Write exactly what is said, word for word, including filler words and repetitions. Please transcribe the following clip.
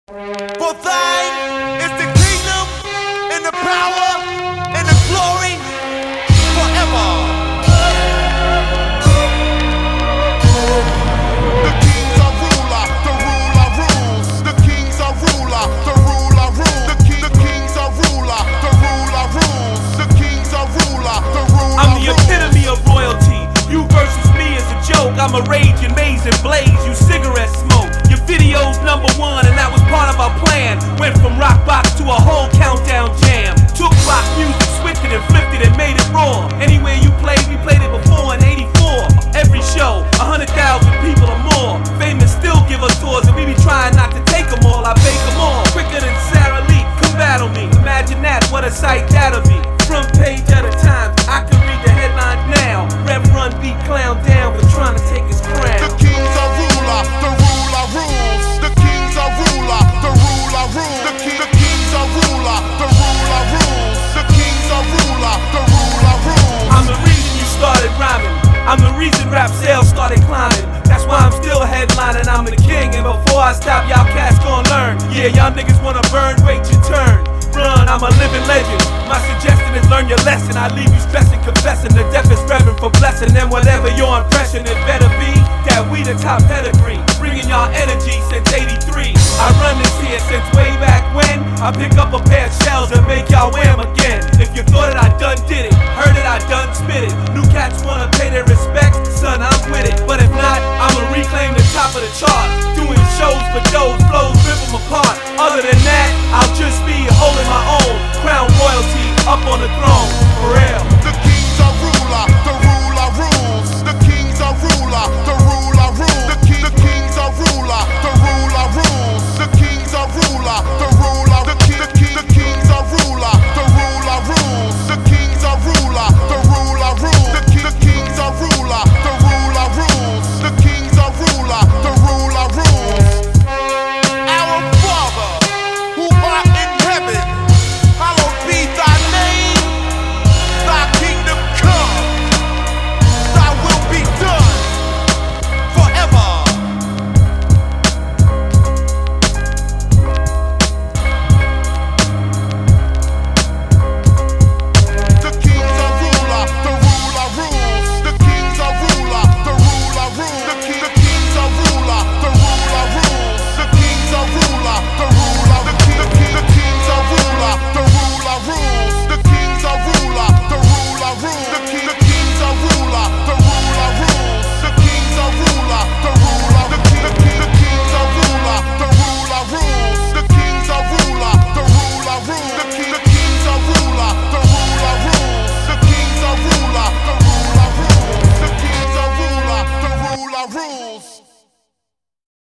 For thine is the kingdom and the power and the glory forever. The kings are ruler, the ruler rules. The kings are ruler, the ruler rules. The, king, the kings are ruler, the ruler rules. The kings are ruler, the ruler I'm the rules. epitome of royalty. You versus me is a joke. I'm a raging maze and blaze. You cigarette smoke. Your video's number one, and that was part of our plan. Went from rock box to a whole countdown jam. Took rock music, switched it and flipped it and made it raw. Anywhere you played, we played it before in eighty-four. Every show, a hundred thousand people or more. Famous still give us tours, and we be trying not to take them all. I bake them all. Quicker than Sarah Lee, come battle me. Imagine that, what a sight that'll be. Front page at a time, I can read the headlines now. Rev Run beat clown down for trying to take his crown. The kings are ruler, the ruler rules. The kings are ruler, the ruler rules. The, king, the kings are ruler, the ruler rules. The kings are ruler, the ruler rules. I'm the reason you started rhyming. I'm the reason rap sales started climbing. That's why I'm still headlining. I'm the king, and before I stop, y'all cats gon' learn. Yeah, y'all niggas wanna burn, wait your turn. Run, I'm a living legend. My suggestion is learn your lesson. I leave you stressing, confessing. The deaf is reverend for blessing. And whatever your impression, it better be that we the top pedigree. Bringing y'all energy since eighty-three. I run this here since way back when. I pick up a pair of shells and make y'all wear 'em again. If you thought it, I done did it. Heard it, I done spit it. New cats wanna pay their respects, son, I'm with it. But if not, I'ma reclaim the top of the chart. Doing shows for those flows, rivers